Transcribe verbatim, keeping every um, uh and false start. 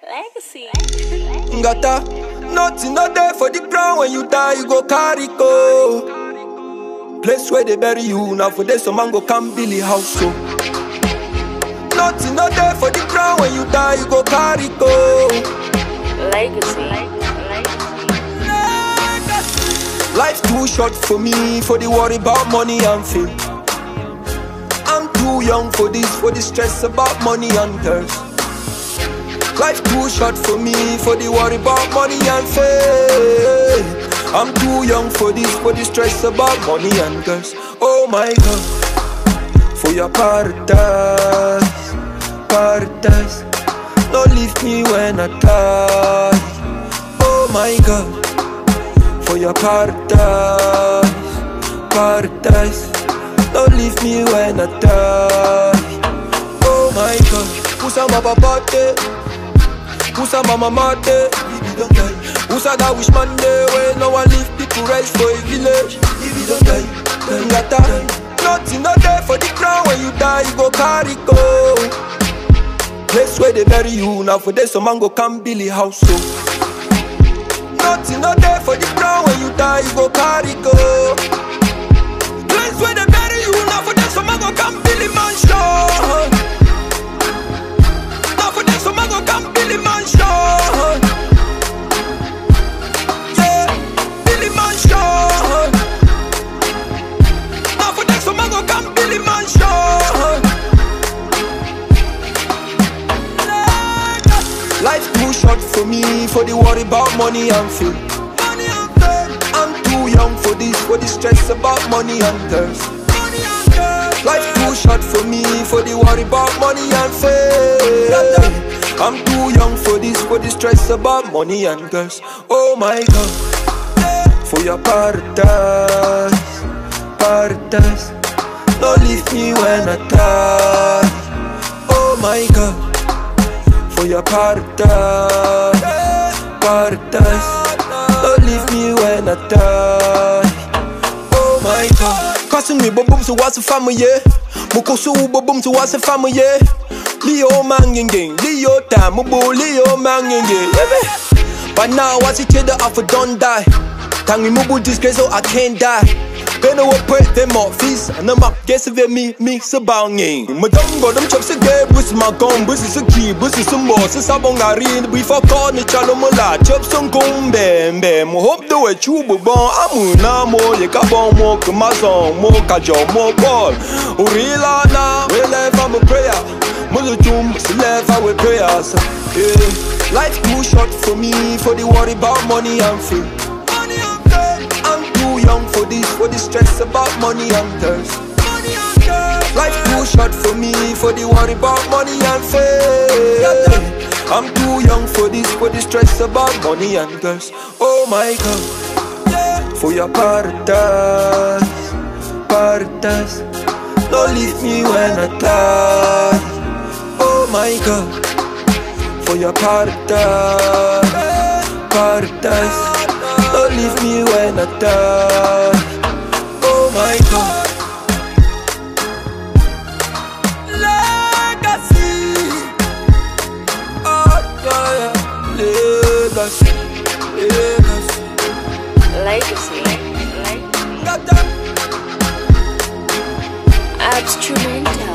Legacy. Ngata, nothing not there for the ground. When you die, you go carry go. Place where they bury you. Now for this, some man go come Billy house. So nothing not there for the ground. When you die, you go carry go. Legacy. Life's too short for me for the worry about money and fame. I'm too young for this, for the stress about money and girls. Life's too short for me for the worry about money and fame. I'm too young for this, for the stress about money and girls. Oh my God, for your paradise, paradise. Don't leave me when I die. Oh my God, for your paradise, paradise. Don't leave me when I die. Oh my God, who's a mama birthday? Who's a mama mate? Who's a that wish Monday when no one leave people rest for a village? Ngata, nothing not there for the ground. When you die, you go carry go. Place where they bury you. Now for this, some man go come Billy house. So nothing not there for the ground. When you die, you go carry go. Place where they bury you. Now for this, some man go come Billy mansion. Now for this, some man go come Billy mansion. Yeah, Billy mansion. Now for this, some man go come Billy mansion. Life's too short for me for the worry about money and fame. I'm too young for this, for the stress about money and girls. Life's too short for me for the worry about money and fame. I'm too young for this, for the stress about money and girls. Oh my God, for your paradise, paradise. Don't leave me when I die. Oh my God, for your paradise, paradise. Don't leave me when I die. Oh my God. Cause me boom so what's a family, yeah. Mukosu boom so what's a family, yeah. Leo manging, Leo time, Mubo Leo manging, yeah. But now what's each other off don't die. Tangi Mubu disgrace so I can't die. Beno wo put them off fees and I'm up guess if me me so banging. Madam got them chops again, bus my gun, bus is a key, bus is some more, since I'm on a read, we for corner chalomola, chops on gum bam bam. Hope the way you were born, I'm Namo, Yakabon, more Kamazon, more Kajo, more ball. Urila now, we left I'm a prayer. Mulujum, left our prayers. Yeah. Life's too short for me for the worry about money and fame. Too young for this, for the stress about money and girls. Life's too short for me for the worry about money and fame. I'm too young for this, for the stress about money and girls. Oh my God, for your paradise, paradise. Don't leave me when I die. Oh my God, for your paradise, paradise. Don't leave me when I die. Oh my God. Legacy. Oh yeah, legacy. Legacy. Legacy. Abstrumental.